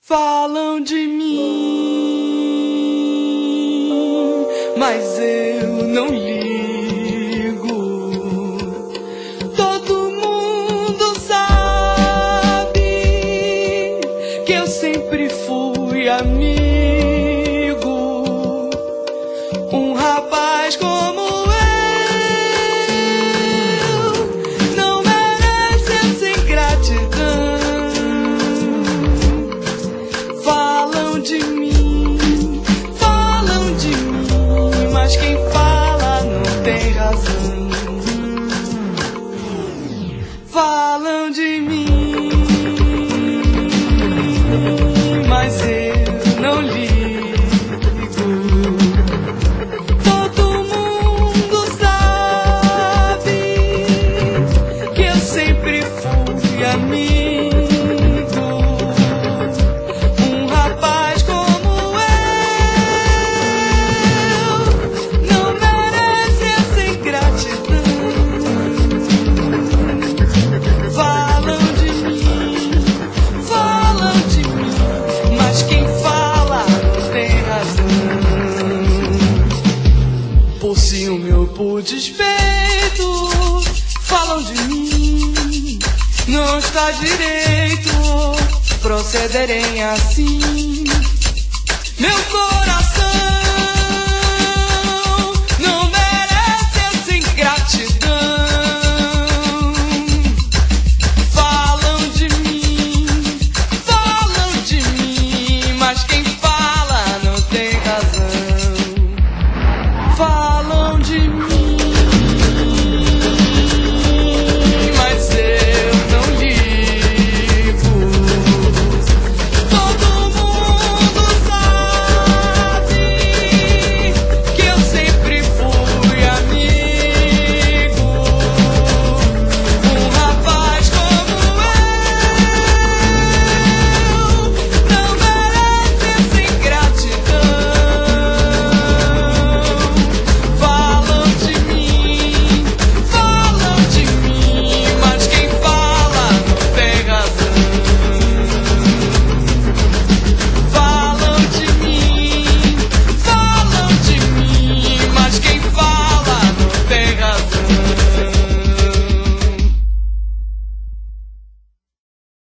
Falam de mim, mas eu não ligo. Todo mundo sabe que eu sempre fui amigo. Um rapaz como eu não merece essa ingratidão. Falam de mim, mas quem fala não tem razão. Falam de mim, mas eu não ligo. Todo mundo sabe que eu sempre fui amigo. Por ciúme ou por despeito, falam de mim. Não está direito procederem assim. Meu coração